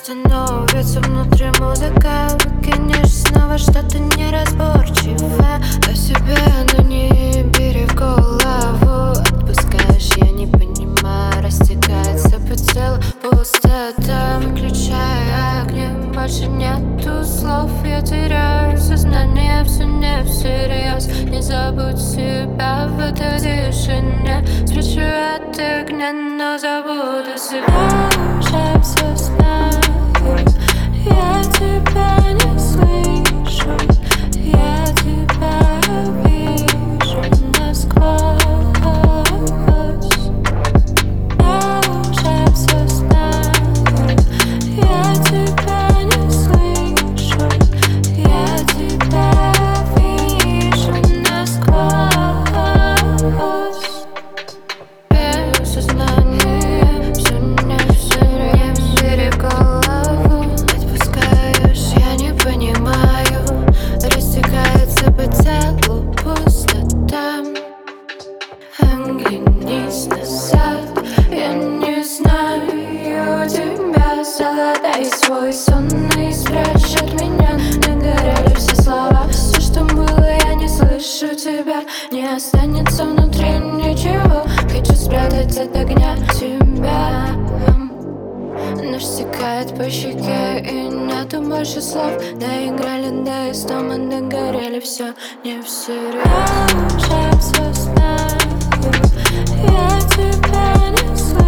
становится внутри музыка. Выкинешь снова что-то неразборчивое о себе, но не бери в голову. Отпускаешь, я не понимаю, растекается по телу пустота. Выключай огни, больше нету слов. Я теряю сознание, все не всерьез. Не забудь себя в этой тишине. Свечу от огня, но забуду себя. Уже все знаю, я тебя не слышу. Я тебя вижу насквозь. Я уже все знаю, я тебя не слышу. Я тебя вижу насквозь. Без сознания, все не всерьез. Бери в голову, отпускаешь, я не понимаю. Растекается по телу пустота. Оглянись назад, я не знаю тебя. Задай свой сон и спрячь от меня. Нагорели все слова, все, что было, я не слышу тебя. Не останется внутри ничего. Хочу спрятать от огня тебя. Нож стекает по щеке, и нету больше слов. Доиграли до истома, догорели, все не всерьез. Я уже все знаю, я тебя не слышу.